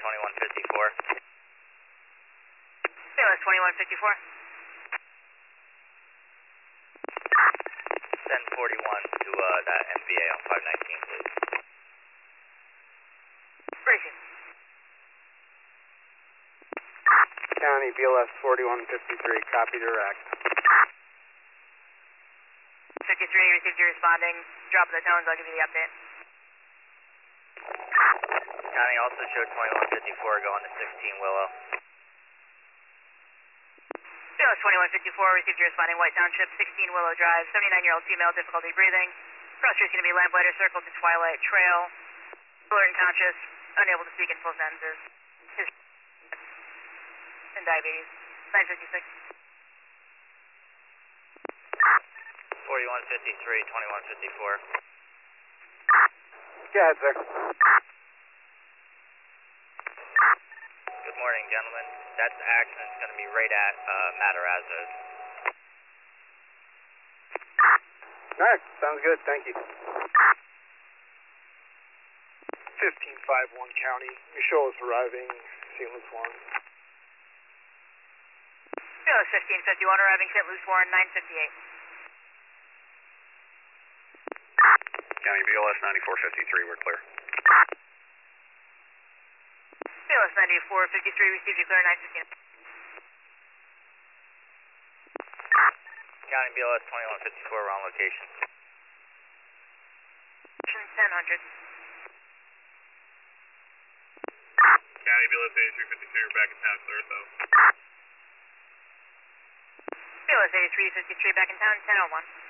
2154. BLS 2154. Send 41 to that MVA on 519, please. Racing. County BLS 4153, copy direct. 53, received you responding. Drop the tones, I'll give you the update. County also showed 2154 going to 16 Willow. BLS 2154, received you responding. White Township, 16 Willow Drive, 79-year-old female, difficulty breathing. Cross street's going to be lamplighter circle to Twilight Trail. Alert and conscious, unable to speak in full sentences. And diabetes. 956. 4153, 2154. Go ahead, sir. Good morning, gentlemen. That accident's going to be right at Matarazzo's. All right, sounds good. Thank you. 1551 County. Michelle is arriving. St. Louis Warren. BLS 1551, arriving St. Louis Warren, 958. County BLS 9453, we're clear. BLS 9453, received you clear, 959. County BLS 2154, wrong location. 1000. County BLS 8353, we're back in town, clear though. BLS 8353, back in town, 1001.